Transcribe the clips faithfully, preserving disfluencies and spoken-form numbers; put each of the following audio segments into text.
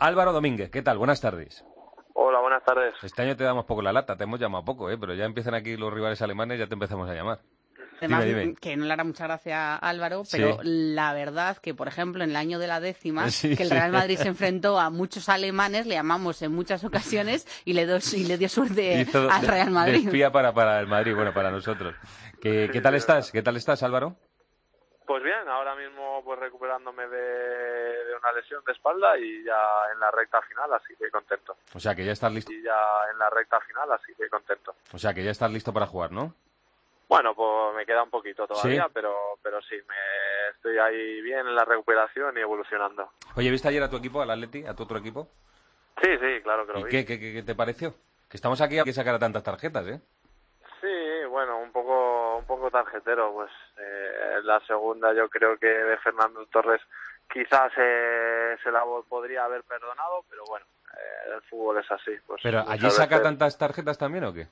Álvaro Domínguez, ¿qué tal? Buenas tardes. Hola, buenas tardes. Este año te damos poco la lata, te hemos llamado poco, ¿eh? Pero ya empiezan aquí los rivales alemanes, ya te empezamos a llamar. Además, Dime, dime. que no le hará mucha gracia a Álvaro, Sí. pero la verdad que, por ejemplo, en el año de la décima, Sí, que el sí. Real Madrid se enfrentó a muchos alemanes, le llamamos en muchas ocasiones y le, dos, y le dio suerte Hizo al de- Real de Madrid. espía para, para el Madrid, bueno, para nosotros. ¿Qué, Sí, qué tal sí, estás? verdad. ¿Qué tal estás, Álvaro? Pues bien, ahora mismo pues recuperándome de, de una lesión de espalda y ya en la recta final, así que contento. O sea, que ya estás listo. Y ya en la recta final, así que contento. O sea, que ya estás listo para jugar, ¿no? Bueno, pues me queda un poquito todavía, ¿Sí? pero pero sí, me estoy ahí bien en la recuperación y evolucionando. Oye, ¿viste ayer a tu equipo, al Atleti, a tu otro equipo? Sí, sí, claro que lo ¿Y vi. qué, qué, qué, qué te pareció? Que estamos aquí a que sacar a tantas tarjetas, ¿eh? Sí, bueno, un poco un poco tarjetero, pues eh, la segunda yo creo que de Fernando Torres quizás eh, se la podría haber perdonado, pero bueno, eh, el fútbol es así. Pues ¿Pero muchas allí saca veces- tantas tarjetas también o qué?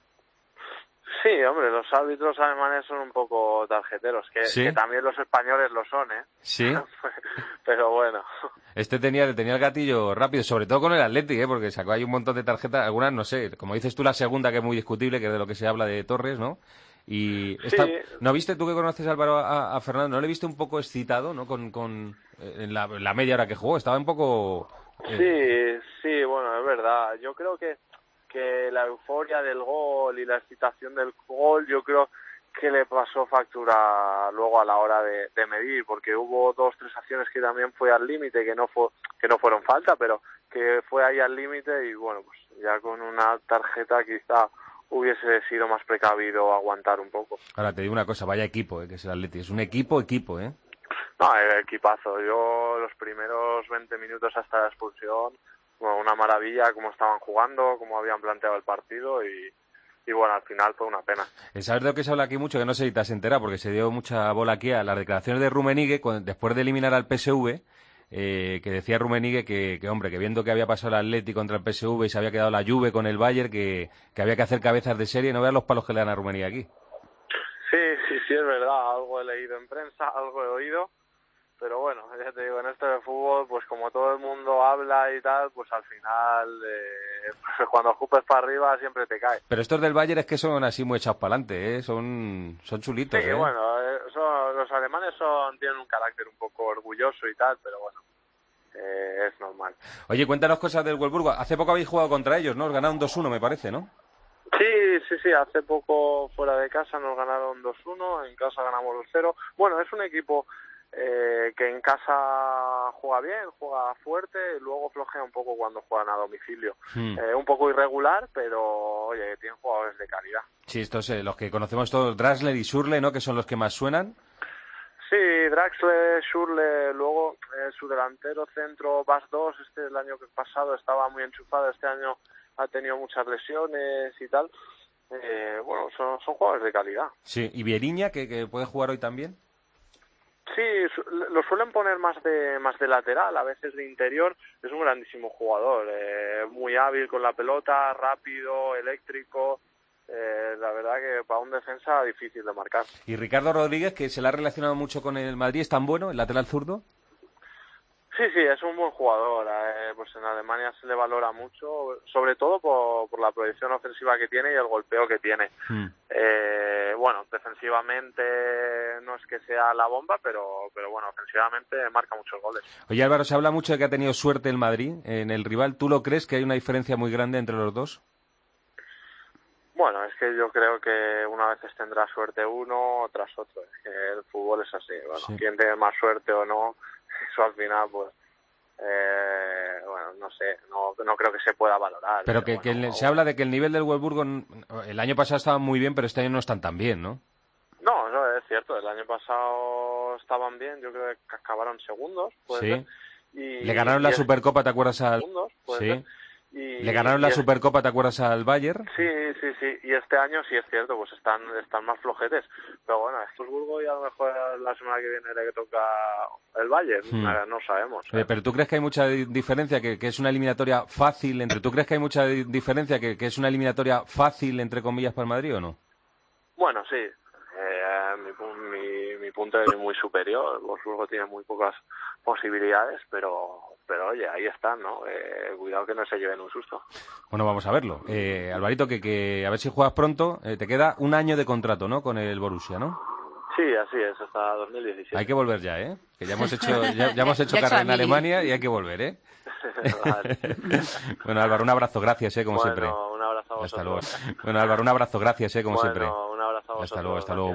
Sí, hombre, los árbitros alemanes son un poco tarjeteros, que, ¿Sí? que también los españoles lo son, ¿eh? ¿Sí? Pero bueno. Este tenía, tenía el gatillo rápido, sobre todo con el Atleti, ¿eh? Porque sacó ahí un montón de tarjetas, algunas, no sé, como dices tú, la segunda, que es muy discutible, que es de lo que se habla de Torres, ¿no? Y esta, Sí, ¿no viste tú que conoces Álvaro a, a Fernando? ¿No le viste un poco excitado, ¿no? Con, con eh, en la, en la media hora que jugó, estaba un poco... eh, sí, sí, bueno, es verdad. Yo creo que, que la euforia del gol y la excitación del gol, yo creo que le pasó factura luego a la hora de, de medir, porque hubo dos, tres acciones que también fue al límite, que no fue, que no fueron falta, pero que fue ahí al límite y bueno, pues ya con una tarjeta quizá hubiese sido más precavido aguantar un poco. Ahora te digo una cosa, vaya equipo, ¿eh? Que es el Atleti, es un equipo, equipo, ¿eh? No, el equipazo. Yo los primeros veinte minutos hasta la expulsión, bueno, una maravilla cómo estaban jugando, cómo habían planteado el partido y, y bueno, al final fue una pena. Eh, ¿Sabes de lo que se habla aquí mucho? Que no sé si te has enterado, porque se dio mucha bola aquí a las declaraciones de Rummenigge cuando- después de eliminar al P S V, eh, que decía Rummenigge que, que, hombre, que viendo que había pasado el Atleti contra el P S V y se había quedado la Juve con el Bayern, que, que había que hacer cabezas de serie. No veas los palos que le dan a Rummenigge aquí. Sí, sí, sí, es verdad. Algo he leído en prensa, algo he oído. Pero bueno, ya te digo, en esto de fútbol, pues como todo el mundo habla y tal, pues al final, eh, pues cuando escupes para arriba siempre te cae. Pero estos del Bayern es que son así muy echados para adelante, ¿eh? Son, son chulitos, Sí, ¿eh? bueno, eh, son- los alemanes son tienen un carácter un poco orgulloso y tal, pero bueno, eh, es normal. Oye, cuéntanos cosas del Wolfsburgo. Hace poco habéis jugado contra ellos, ¿no? Os ganaron dos uno, me parece, ¿no? Sí, sí, sí, hace poco fuera de casa nos ganaron dos uno, en casa ganamos dos cero. Bueno, es un equipo eh, que en casa juega bien, juega fuerte, y luego flojea un poco cuando juegan a domicilio. Hmm. Eh, un poco irregular, pero oye, tienen jugadores de calidad. Sí, estos, eh, los que conocemos todos, Draxler y Schürrle, ¿no? Que son los que más suenan. Sí, Draxler, Schürrle, luego eh, su delantero centro, Bas dos, este el año pasado estaba muy enchufado, este año ha tenido muchas lesiones y tal. Eh, bueno, son, son jugadores de calidad. Sí, y Vieriña, que, que puede jugar hoy también. Sí, su- lo suelen poner más de más de lateral, a veces de interior. Es un grandísimo jugador, eh, muy hábil con la pelota, rápido, eléctrico. Eh, la verdad que para un defensa difícil de marcar. Y Ricardo Rodríguez, que se le ha relacionado mucho con el Madrid, ¿es tan bueno, el lateral zurdo? Sí, sí, es un buen jugador. Eh, pues en Alemania se le valora mucho, sobre todo por, por la proyección ofensiva que tiene y el golpeo que tiene. Hmm. Eh, bueno, defensivamente no es que sea la bomba, pero, pero bueno, ofensivamente marca muchos goles. Oye, Álvaro, se habla mucho de que ha tenido suerte el Madrid en el rival. ¿Tú lo crees que hay una diferencia muy grande entre los dos? Bueno, es que yo creo que una vez tendrá suerte uno tras otro. Es que el fútbol es así. Bueno, Sí. quién tiene más suerte o no, eso al final, pues, eh, bueno, no sé, no, no creo que se pueda valorar. Pero que, que bueno, el- se habla de que el nivel del Wolfsburgo n- el año pasado estaba muy bien, pero este año no están tan bien, ¿no? No, eso es cierto. El año pasado estaban bien, yo creo que acabaron segundos, puede Sí. ser. Y, Le ganaron y la es- Supercopa, ¿te acuerdas al...? segundos, puede Sí. ser. Y, Le ganaron y la es- Supercopa, ¿te acuerdas al Bayern? Sí, sí, sí, y este año sí es cierto, pues están están más flojetes, pero bueno, a Estrasburgo y a lo mejor la semana que viene le toca el Bayern, Hmm. nada, no sabemos. Oye, ¿eh? pero ¿tú crees que hay mucha di- diferencia, que, que es una eliminatoria fácil entre... ¿Tú crees que hay mucha di- diferencia, que, que es una eliminatoria fácil, entre comillas, para el Madrid o no? Bueno, sí, eh, mi, pu- mi, mi punto es muy superior, el Wolfsburgo tiene muy pocas posibilidades, pero pero oye, ahí están, ¿no? Eh, cuidado que no se lleven un susto. Bueno, vamos a verlo. Eh, Alvarito, que, que a ver si juegas pronto. Eh, te queda un año de contrato, ¿no? Con el Borussia, ¿no? Sí, así es, hasta dos mil diecisiete. Hay que volver ya, ¿eh? Que ya hemos hecho, ya, ya hemos hecho Ya carrera en examiné. Alemania y hay que volver, ¿eh? Vale. Bueno, Álvaro, un abrazo, gracias, ¿eh? Como bueno, siempre. un abrazo a Hasta vosotros. luego. Bueno, Álvaro, un abrazo, gracias, ¿eh? Como bueno, siempre. un abrazo a vosotros. Hasta luego, hasta luego. Gracias.